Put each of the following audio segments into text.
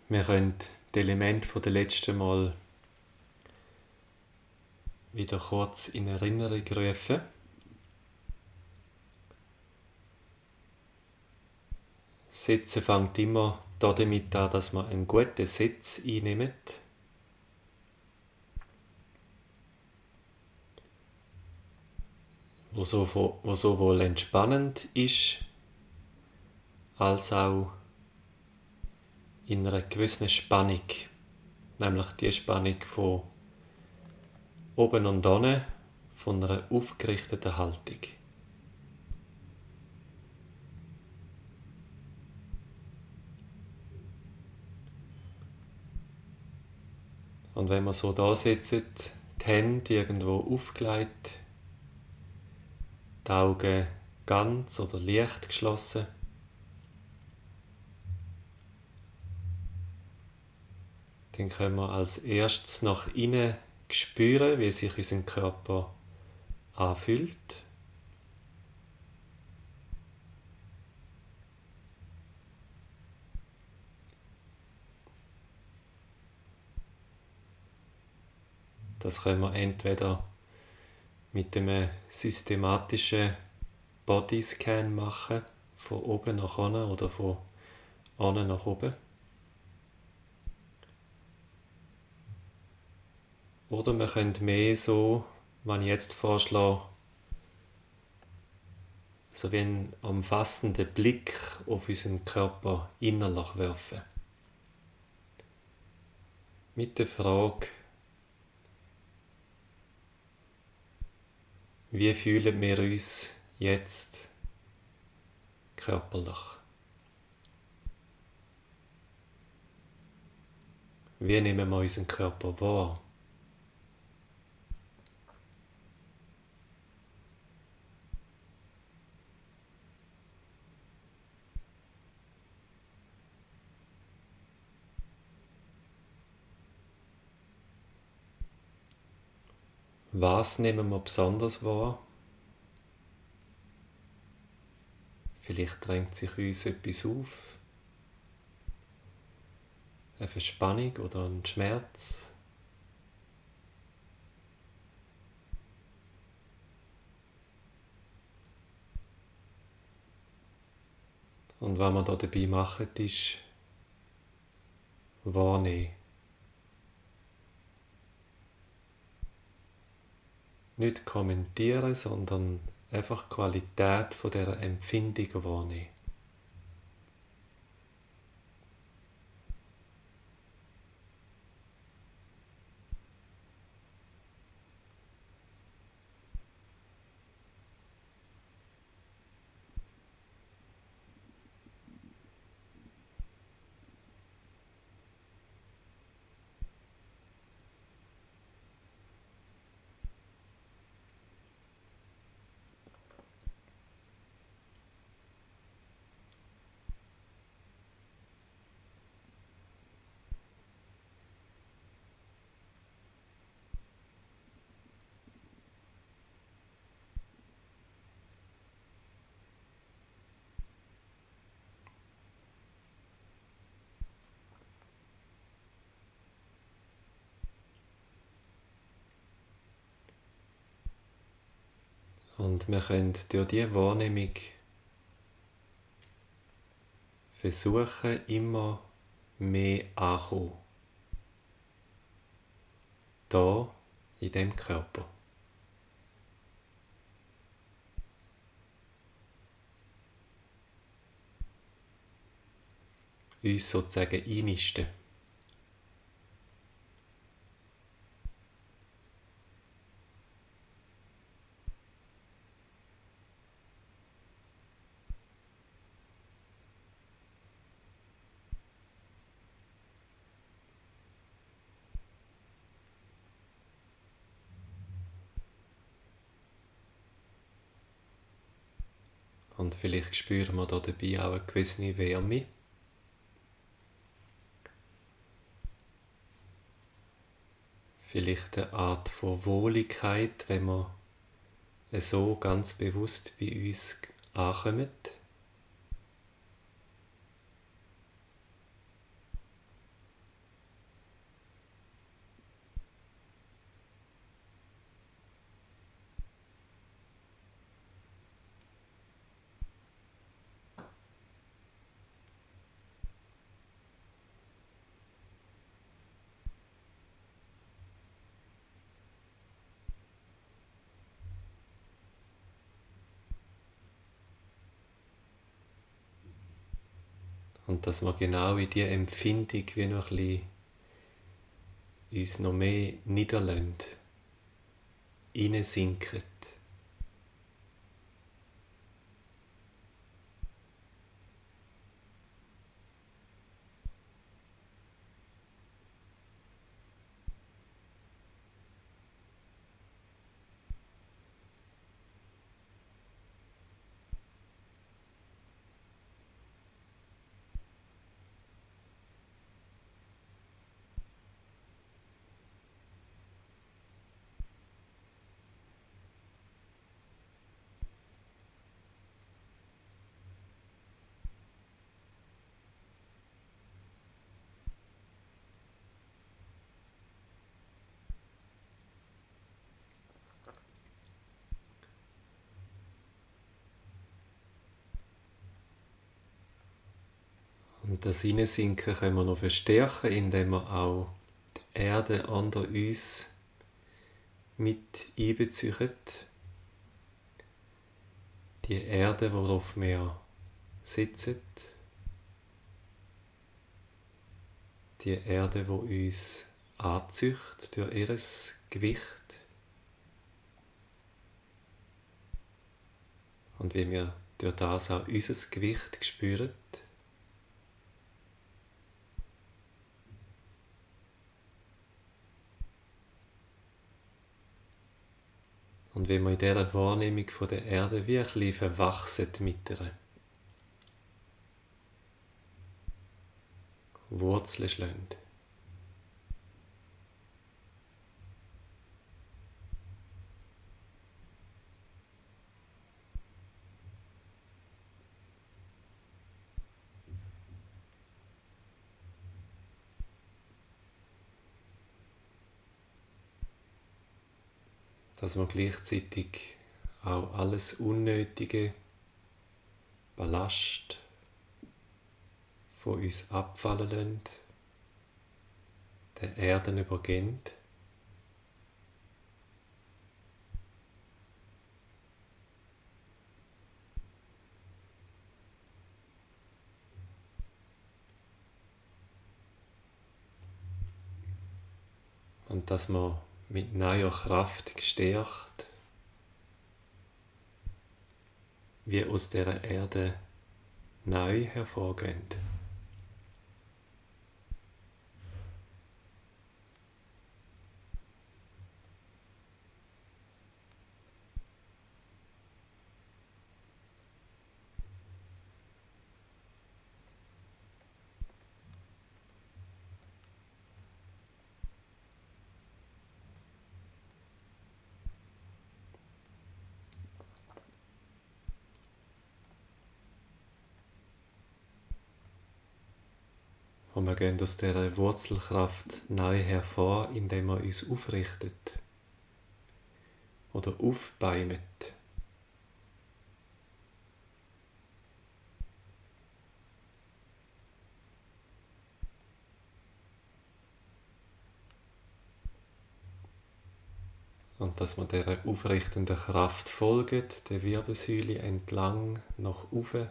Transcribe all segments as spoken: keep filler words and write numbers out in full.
Wir können die Elemente von der letzten Mal wieder kurz in Erinnerung rufen. Sitzen fängt immer damit an, dass man einen guten Sitz einnimmt. Wo, so, wo sowohl entspannend ist, als auch in einer gewissen Spannung. Nämlich die Spannung von oben und unten, von einer aufgerichteten Haltung. Und wenn man so da sitzt, die Hände irgendwo aufgelegt, die Augen ganz oder leicht geschlossen, dann können wir als erstes nach innen spüren, wie sich unser Körper anfühlt. Das können wir entweder mit einem systematischen Bodyscan machen, von oben nach unten oder von unten nach oben. Oder wir können mehr so, wenn ich jetzt vorschlage, so wie einen umfassenden Blick auf unseren Körper innerlich werfen. Mit der Frage, wie fühlen wir uns jetzt körperlich? Wie nehmen wir unseren Körper wahr? Was nehmen wir besonders wahr? Vielleicht drängt sich uns etwas auf, eine Verspannung oder ein Schmerz. Und was wir da dabei machen, ist wahrnehmen. Nicht kommentieren, sondern einfach die Qualität von dieser Empfindung wahrnehmen. Und wir können durch diese Wahrnehmung versuchen, immer mehr anzukommen. Da, in dem Körper. Uns sozusagen einnisten. Und vielleicht spüren wir da dabei auch eine gewisse Wärme. Vielleicht eine Art von Wohligkeit, wenn wir so ganz bewusst bei uns ankommen. Und dass wir genau in diese Empfindung wie noch ein bisschen uns noch mehr niederlassen, hineinsinken. Und das Hineinsinken können wir noch verstärken, indem wir auch die Erde unter uns mit einbeziehen. Die Erde, worauf wir sitzen. Die Erde, die uns anzieht durch ihr Gewicht. Und wie wir durch das auch unser Gewicht spüren. Und wenn wir in dieser Wahrnehmung von der Erde wie ein bisschen verwachsen mit ihr, Wurzeln schlagen. Dass wir gleichzeitig auch alles unnötige Ballast von uns abfallen lassen, der Erde übergeben. Und dass wir mit neuer Kraft gestärkt, wie aus dieser Erde neu hervorgehen. Und wir gehen aus dieser Wurzelkraft neu hervor, indem wir uns aufrichten oder aufbäumen. Und dass wir dieser aufrichtenden Kraft folgen, der Wirbelsäule entlang nach oben.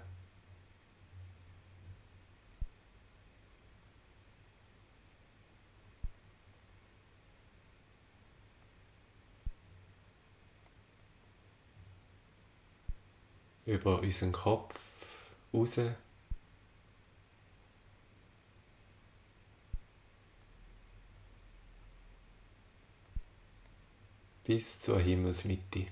Über unseren Kopf raus. Bis zur Himmelsmitte.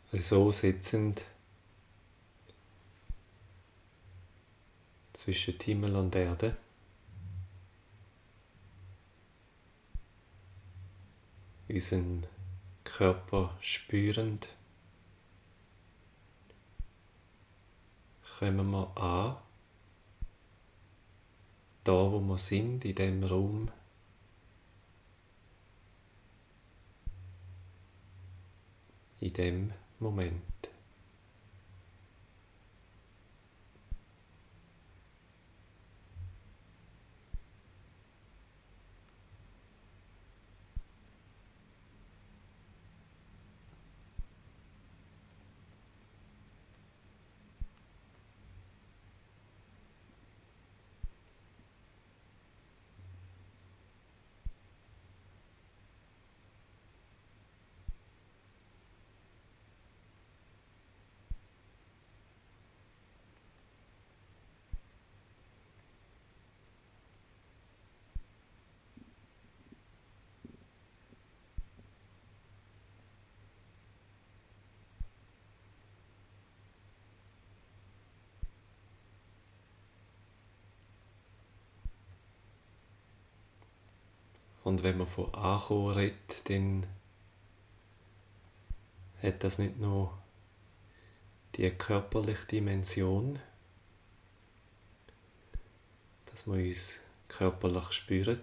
so sitzend zwischen Himmel und Erde, unseren Körper spürend, kommen wir an, da wo wir sind, in dem Raum, in dem Moment. Und wenn man von Ankommen redet, dann hat das nicht nur die körperliche Dimension, dass wir uns körperlich spüren,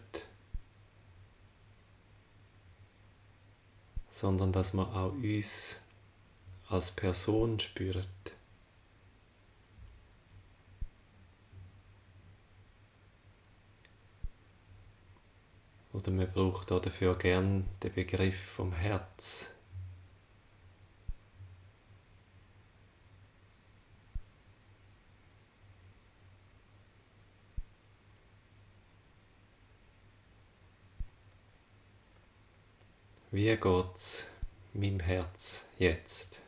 sondern dass wir auch uns als Person spüren. Oder man braucht auch dafür gern den Begriff vom Herz. Wie geht's meinem Herz jetzt?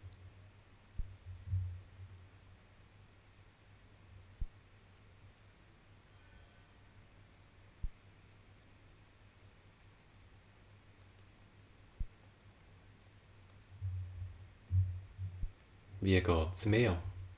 Wie geht's mir?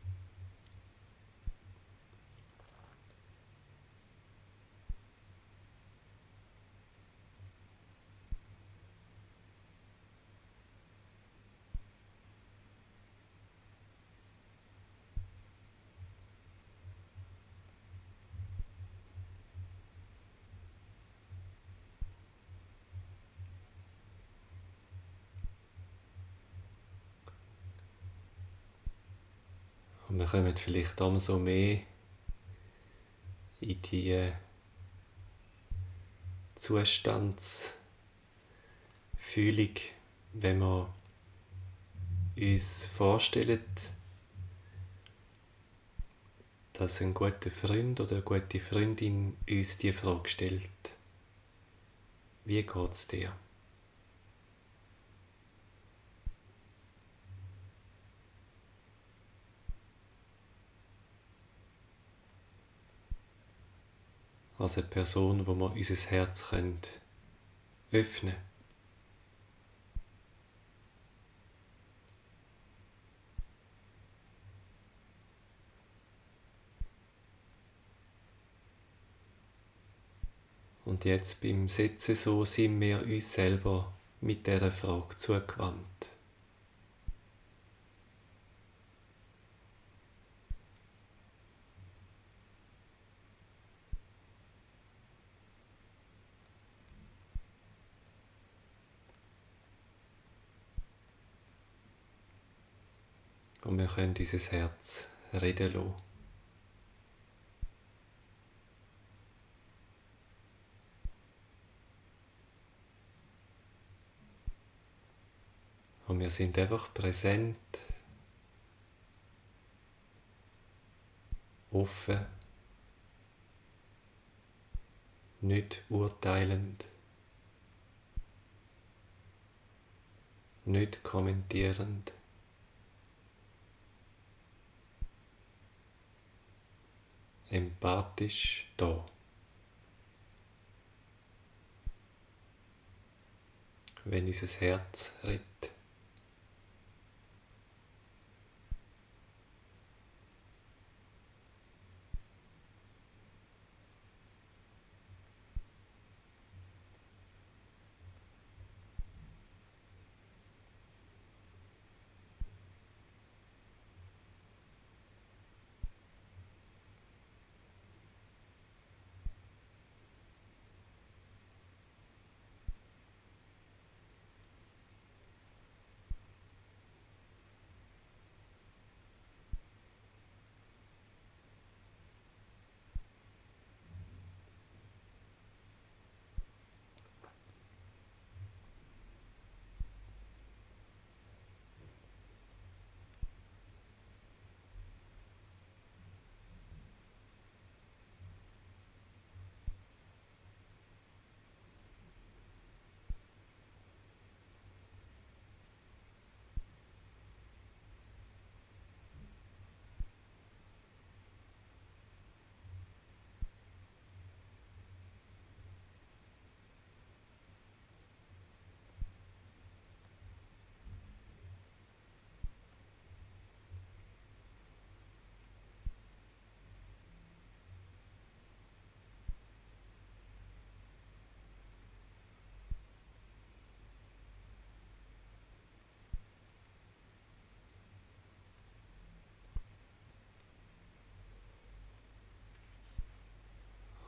Und wir kommen vielleicht umso mehr in die Zustandsfühlung, wenn wir uns vorstellen, dass ein guter Freund oder eine gute Freundin uns die Frage stellt: Wie geht's dir? Als eine Person, wo wir unser Herz öffnen können. Und jetzt beim Sitzen so sind wir uns selber mit dieser Frage zugewandt. Und wir können dieses Herz reden lassen. Und wir sind einfach präsent, offen, nicht urteilend, nicht kommentierend. Empathisch da. Wenn unser Herz redet.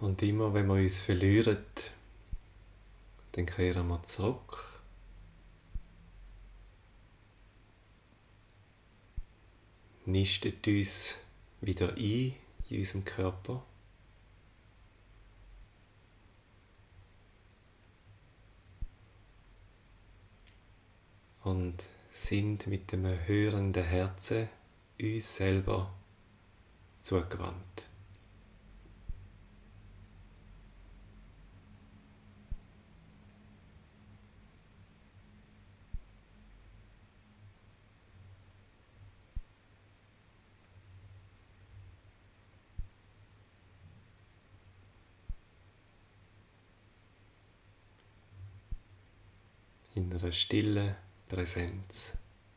Und immer wenn wir uns verlieren, dann kehren wir zurück. Nisten uns wieder ein in unserem Körper. Und sind mit dem hörenden Herzen uns selber zugewandt. In einer stillen Präsenz.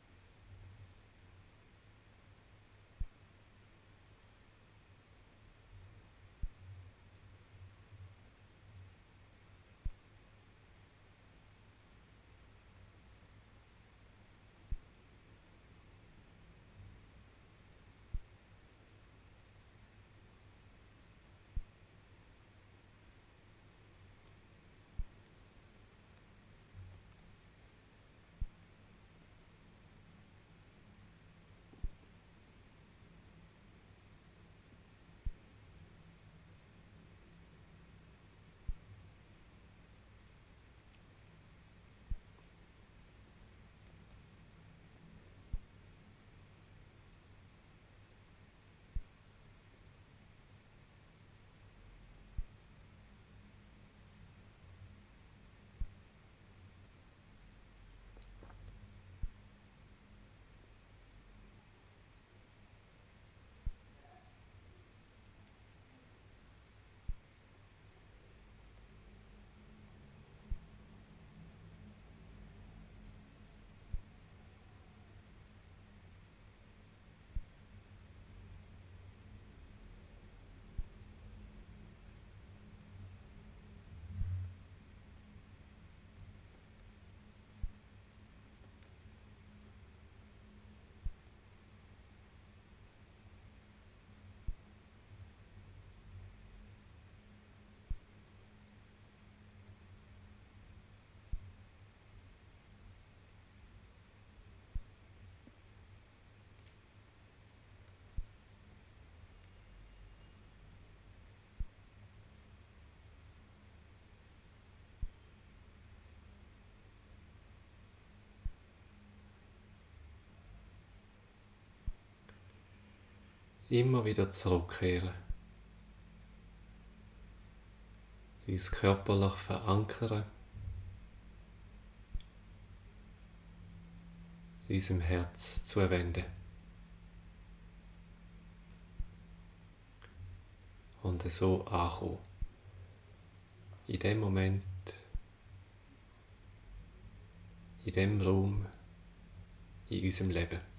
Immer wieder zurückkehren. Uns körperlich verankern. Unserem Herz zuwenden. Und so ankommen. In dem Moment, in dem Raum, in unserem Leben.